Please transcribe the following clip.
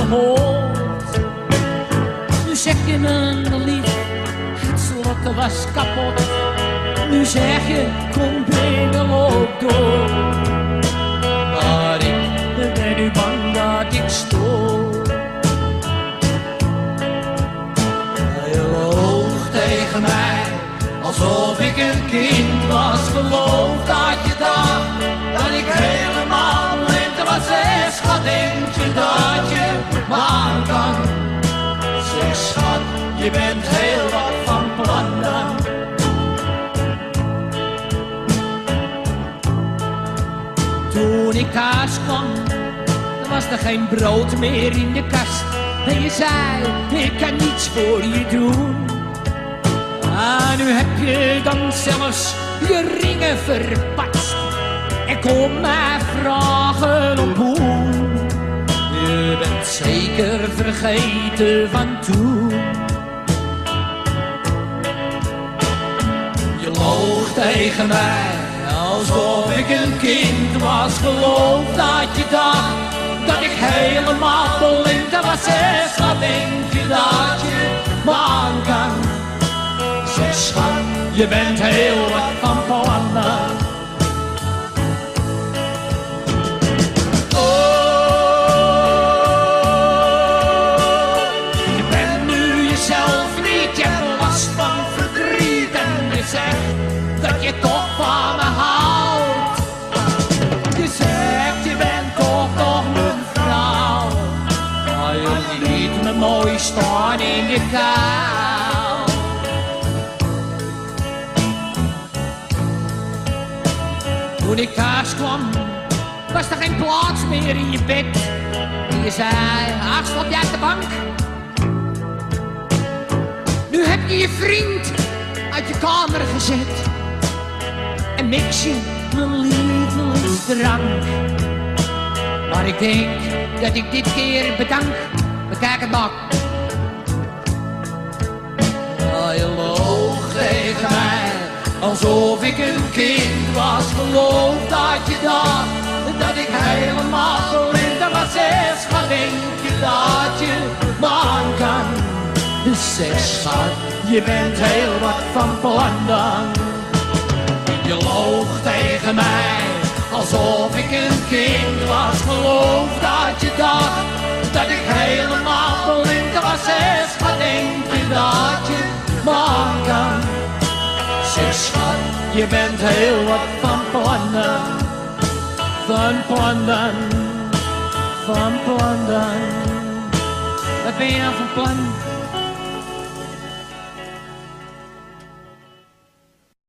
gehoord. Nu zeg je me lief, het slot was kapot. Nu zeg je, kom binnen, loop door. Maar ik ben nu bang dat ik stoor. Je loog tegen mij, alsof ik een kind was. Geloof dat je dacht, dat ik helemaal blind was. Zeg schat, denk je dat je me aan kan? Zeg schat, je bent heel wat van plan dan. Toen ik thuis kwam, dan was er geen brood meer in de kast. En je zei, ik kan niets voor je doen. Ah, nu heb je dan zelfs je ringen verpatst. En kom mij vragen om hoe. Je bent zeker vergeten van toen. Je loog tegen mij, alsof ik een kind was. Geloof dat je dacht, dat ik helemaal blind was. Zeg schat, denk je dat je me aan kan? Zeg schat, je bent heel wat van plan. Je bent nu jezelf niet, je hebt last van verdriet. En je zegt dat je toch van me houdt. Je zegt je bent toch nog mijn vrouw. Maar je liet me mooi staan in de kou. Toen ik thuis kwam, was er geen plaats meer in je bed. En je zei, ach, slaap jij op de bank? Nu heb je je vriend uit je kamer gezet. En mix je mijn lievelingsdrank. Maar ik denk dat ik dit keer bedank. Bekijk het maar. Oh, je loog tegen mij, alsof ik een kind was. Geloof dat je dacht, dat ik helemaal blind was. Zeg schat, denk je dat je me aan kan? Zeg schat, je bent heel wat van plan dan. Je loog tegen mij, alsof ik een kind was. Geloof dat je dacht, dat ik helemaal blind was. Zeg schat, denk je dat je me aan kan? Zeg schat, je bent heel wat van plannen. Van plannen, van plannen. Wat ben je nou van plan?